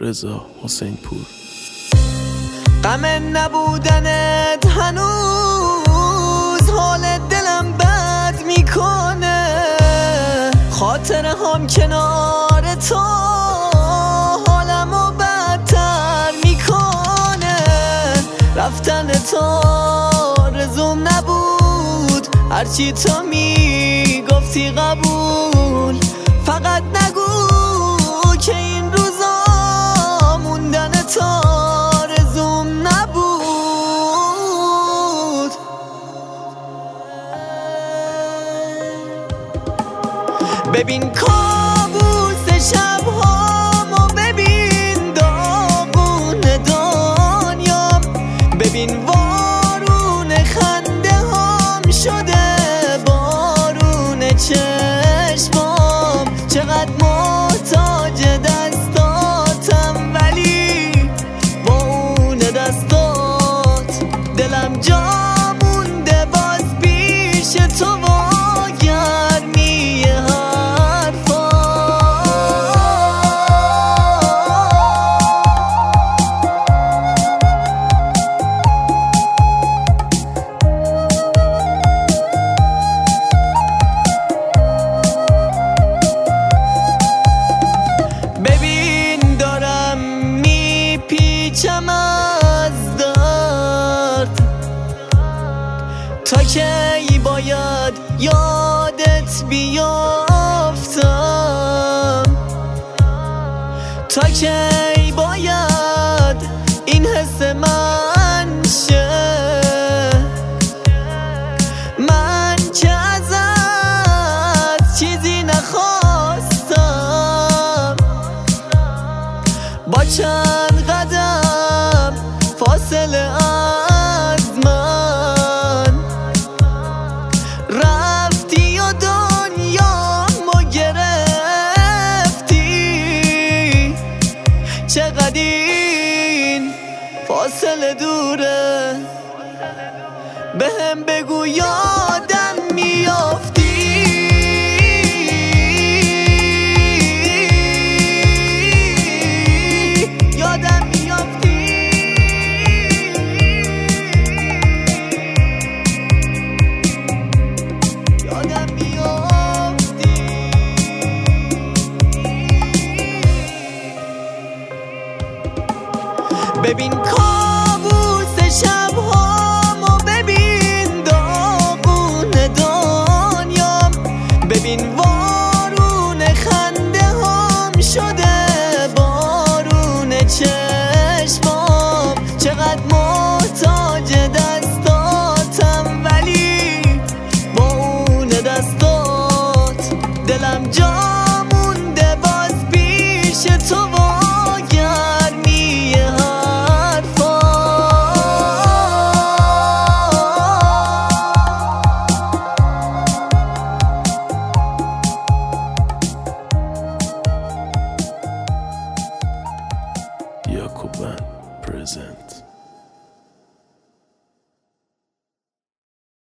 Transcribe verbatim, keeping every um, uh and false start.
رضا حسین پور. غم نبودنت هنوز حال دلم بد میکنه، خاطره هم کنار تو حالمو بدتر میکنه. رفتن تو رزوم نبود، هرچی تو میگفتی قبول. فقط نگو که این روزا موندن تو رزوم نبود. ببین کابوس شبهامو، ببین داغون دنیام، ببین وارون خنده هام شده بارون چشمام. چقدر محتاج دستاتم ولی با اون دستات دلم جا مونده باز پیش تو و گرمی حرفا. ببین دارم میپیچم از درد، تا کی باید یادت بیافتم، تا کی باید این حس من شه. من که ازت چیزی نخواستم، با چند قدم فاصله از من رفتی و دنیامو گرفتی. چقدر این فاصله دوره، بهم بگو یادم میافتی. یادم میافتی. یادم میافتی. ببین کابوس شبهامو، ببین داغون دنیام، ببین وارون خنده هم شده بارون چشمام. چقدر محتاج دستاتم ولی با اون دستات دلم جا مونده باز پیش تو و گرمی حرفا. یاکوبن پرزنت.